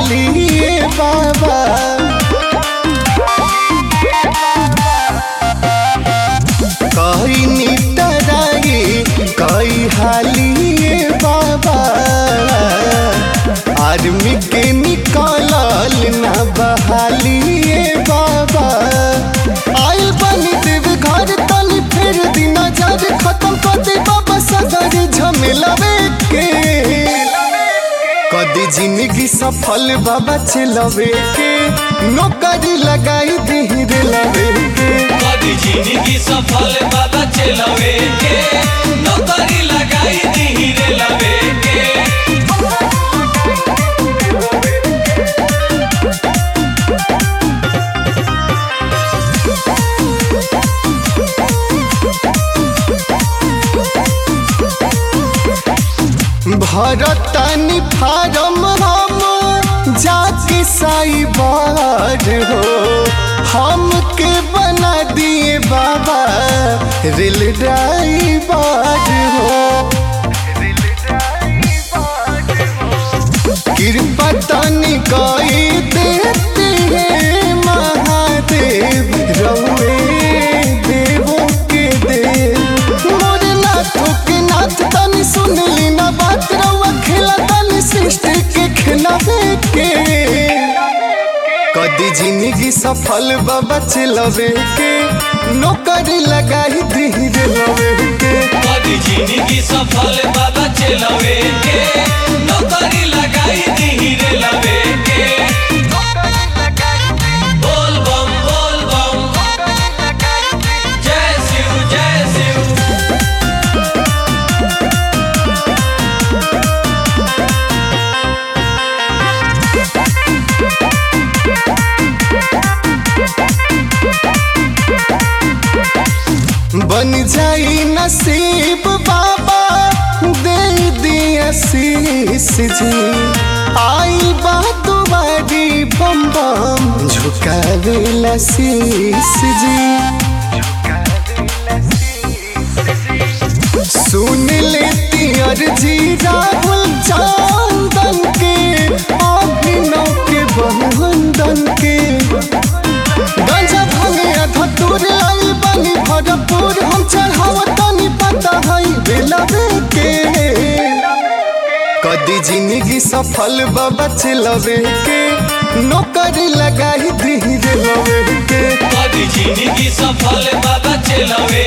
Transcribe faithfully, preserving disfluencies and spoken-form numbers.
हाली ए बाबा। कई नितराई कई हाली ए बाबा, आर्मी के निकलल ना बहाली ए बाबा। आइल बनी देव घर तनी फेर दिन नजर, खत्म कर दे बाबा सगर झमेलावे के। कदी जिंदगी सफल बाबा चलवे के, नौकरी लगाई धीरे लवे के। कदी जिंदगी सफल बाबा चलवे के, नौकरी लगाई धीरे लवे के। भरतनी फारम हम जाके साइबर हो, हमके बना दिए बाबा रेल ड्राइवर हो। कृपा तनी कई देते हैं महादेव, रउए देवों के देव। मोरे नाथों के नाथ तनी सुन ली ना बात, रउआ खेला तनी सृष्टि के खिलावे के। कदी जिंदगी सफल बाबा चलवे के, नौकरी लगाई धीरे लवे के। कदी जिंदगी सफल बाबा चलवे के, नौकरी लगाई धीरे लवे के। बोल बम बोल बम, जय शिव जय शिव। बन जाई नसीब बाबा दे दिया शीश जी। आई बात तुम्हारी बम बम झुकावेला शीश जी। सुन लेती अर्जी राहुल चंदन के, अभिनव के बहुवंदन के। गंजा भांगे धतूर आई बनी भरपूर, हम चढ़ाव तनी पता है बेलवे के। कदी जिंदगी सफल बाबा चलवे के, नौकरी लगाई धीरे लवे के। कदी जिंदगी सफल बाबा चलवे